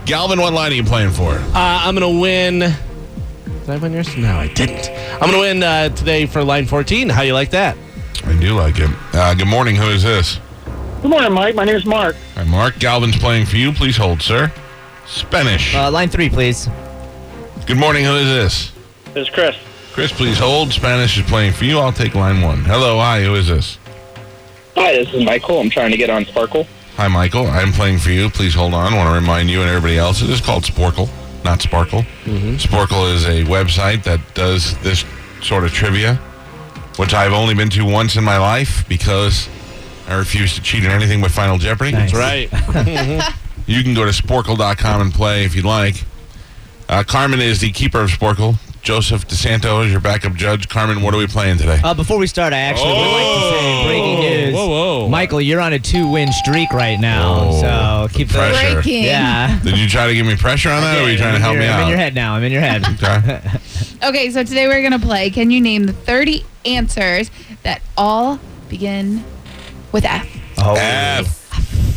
Galvin, what line are you playing for? I'm going to win. Did I win yours? No, I didn't. I'm going to win today for line 14. How you like that? I do like it. Good morning. Who is this? Good morning, Mike. My name is Mark. Hi, Mark. Galvin's playing for you. Please hold, sir. Spanish. Line 3, please. Good morning. Who is this? This is Chris. Chris, please hold. Spanish is playing for you. I'll take line 1. Hello. Hi. Who is this? Hi, this is Michael. I'm trying to get on Sparkle. Hi, Michael. I'm playing for you. Please hold on. I want to remind you and everybody else it is called Sporkle, not Sparkle. Sporkle is a website that does this sort of trivia, which I've only been to once in my life because I refuse to cheat in anything but Final Jeopardy. Nice. Right. You can go to sporkle.com and play if you'd like. Carmen is the keeper of Sporkle. Joseph DeSanto is your backup judge. Carmen, what are we playing today? Before we start, I actually would like to say breaking news. Whoa. Michael, you're on a 2-win streak right now. So keep the pressure. Breaking. Yeah. Did you try to give me pressure on that, or were you trying to help me I'm in your out? head now. I'm in your head. Okay. Okay, so today we're going to play Can You Name the 30 Answers That All Begin with F? F.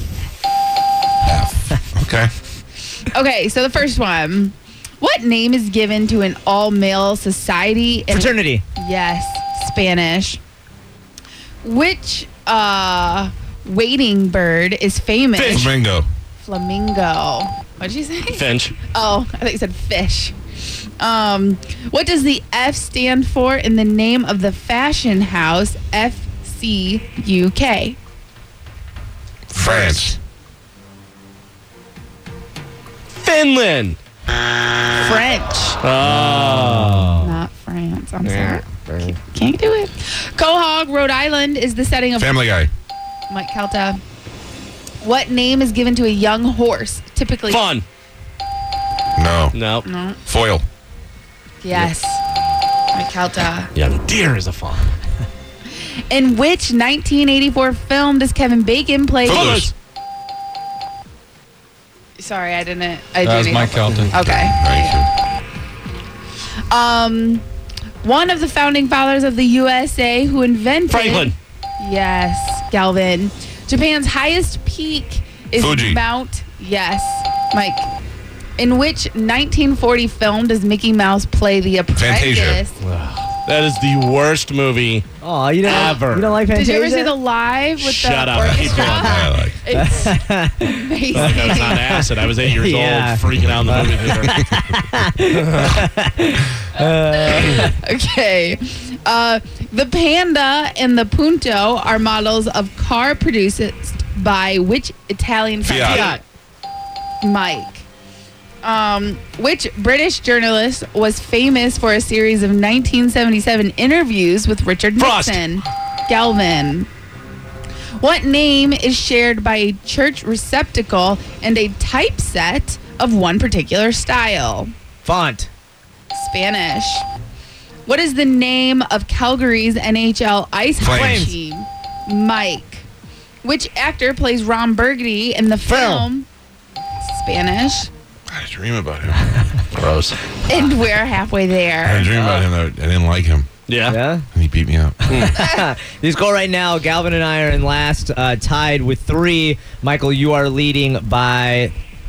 Okay. Okay, so the first one. What name is given to an all-male society? Fraternity. Yes, Spanish. Which wading bird is famous? Flamingo. Flamingo. What did you say? Finch. Oh, I thought you said fish. What does the F stand for in the name of the fashion house FCUK? France. Finland. French. Oh. Not France. I'm sorry. Can't do it. Quahog, Rhode Island is the setting of Family Guy. Mike Calta. What name is given to a young horse? Typically. Fun. No. No. No. Foil. Yes. Mike Calta. Young deer is a fun. In which 1984 film does Kevin Bacon play? Footloose. Sorry, I didn't. That was Mike Kelton. Okay. Thank you. One of the founding fathers of the USA who invented Franklin. Yes, Galvin. Japan's highest peak is Fuji. Mount. Yes, Mike. In which 1940 film does Mickey Mouse play the apprentice? Fantasia. That is the worst movie. Oh, you don't Ever. You don't like Did Fantasia? you ever see the live with Shut the up. orchestra? I like. It's I was on amazing. acid. I was 8 years Yeah. old, freaking out in the movie theater. Okay. The Panda and the Punto are models of car produced by which Italian company? Fiat. Mike. Which British journalist was famous for a series of 1977 interviews with Richard Frost. Nixon? Galvin. What name is shared by a church receptacle and a typeset of one particular style? Font. Spanish. What is the name of Calgary's NHL ice hockey Flames. team? Mike. Which actor plays Ron Burgundy in the film? Spanish. I had a dream about him. Gross. And we're halfway I had a there. dream about him that I didn't like him. Yeah. Yeah? And he beat me up. The score right now, Galvin and I are in last, tied with 3. Michael, you are leading by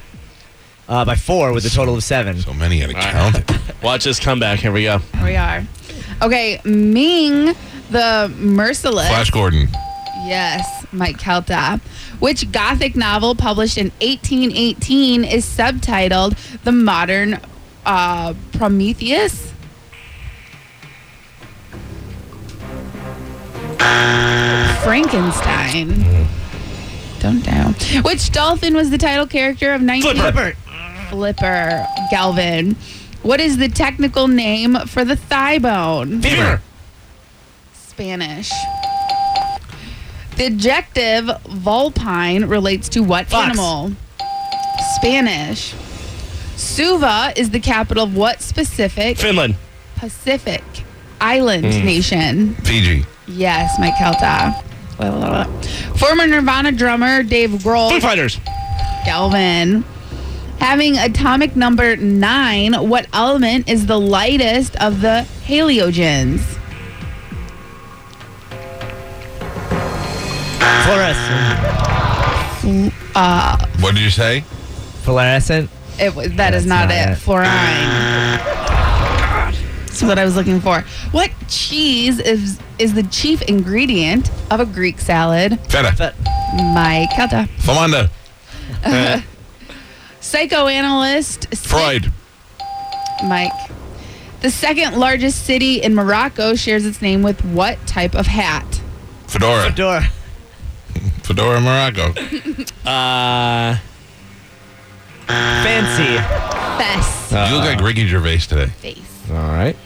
4 with a total of 7. So many, I count it. Watch this comeback. Here we go. Here we are. Okay, Ming the Merciless. Flash Gordon. Yes, Mike Kelta. Which Gothic novel published in 1818 is subtitled The Modern Prometheus? Frankenstein. Don't know. Which dolphin was the title character of 19... Flipper. Flipper. Galvin. What is the technical name for the thigh bone? Femur. Spanish. The adjective vulpine relates to what Fox. animal? Spanish. Suva is the capital of what specific Finland. Pacific island nation? Fiji. Yes, Mike Kelta. Former Nirvana drummer Dave Foo Grohl. Fighters. Galvin. Having atomic number 9, what element is the lightest of the halogens? Fluorescent. What did you say? Fluorescent. That is not not it. it. Florine. That's what I was looking for. What cheese is the chief ingredient of a Greek salad? Feta. Mike Kelta. Flamanda. Psychoanalyst Freud. Mike. The second largest city in Morocco shares its name with what type of hat? Fedora. Fedora. Fedora Morocco. Fancy. Fess. You look like Ricky Gervais today. Face. All right.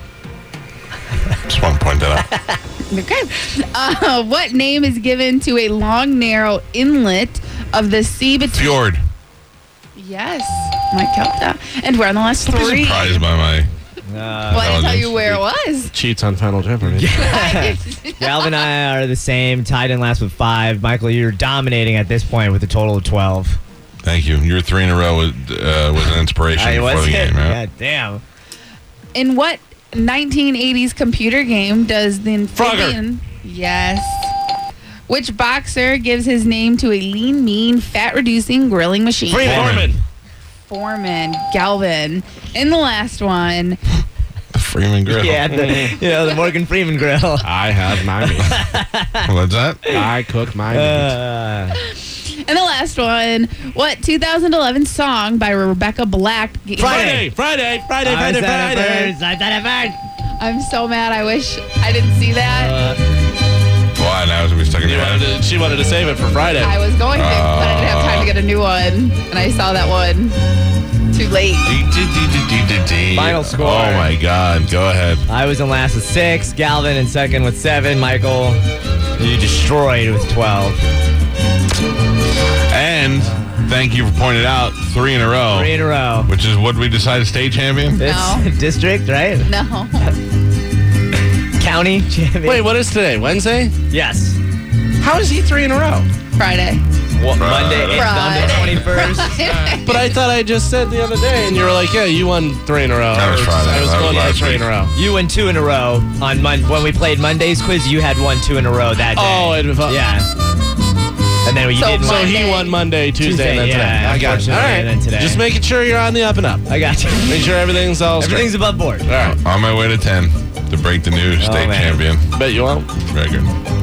Just want to point that out. Okay. What name is given to a long, narrow inlet of the sea between? Fjord. Yes, Mike Kelta. And we're on the last I'm three. surprised by my... Well, I didn't tell you where it was. Cheats on Final Jeopardy. Galvin and I are the same, tied in last with 5. Michael, you're dominating at this point with a total of 12. Thank you. Your 3 in a row was an inspiration for the game, right? Yeah, damn. In what 1980s computer game does the amphibian? Yes. Which boxer gives his name to a lean, mean, fat-reducing grilling machine? Foreman. Foreman. Galvin. And the last one. The Freeman Grill. Yeah, the Morgan Freeman grill. I have my meat. What's that? I cook my meat. And the last one. What 2011 song by Rebecca Black? Friday. I'm so mad. I wish I didn't see that. Why? Now it's going to be stuck in your head? She wanted to save it for Friday. I was going to, but I didn't have time to get a new one. And I saw that one. Too late. Final score. Oh, my God. Go ahead. I was in last with 6. Galvin in second with 7. Michael, you destroyed with 12. And thank you for pointing it out. 3 in a row. 3 in a row. Which is what we decided state champion? This No. district, right? No. County champion. Wait, what is today? Wednesday? Yes. How is he 3 in a row? Friday. Monday, it's Monday 21st. But I thought I just said the other day, and you were like, yeah, you won 3 in a row. That was Friday. I was That was going for last 3 in a row. You won 2 in a row on when we played Monday's quiz. You had won 2 in a row that day. Oh, yeah. And then you So did. So Monday. he won Monday, Tuesday, and then today. yeah, I got you. All unfortunately, right. and then today. Just making sure you're on the up and up. I got you. Make sure everything's all straight. Everything's above board. All right. On my way to 10 to break the new state man. champion Bet you won't. record.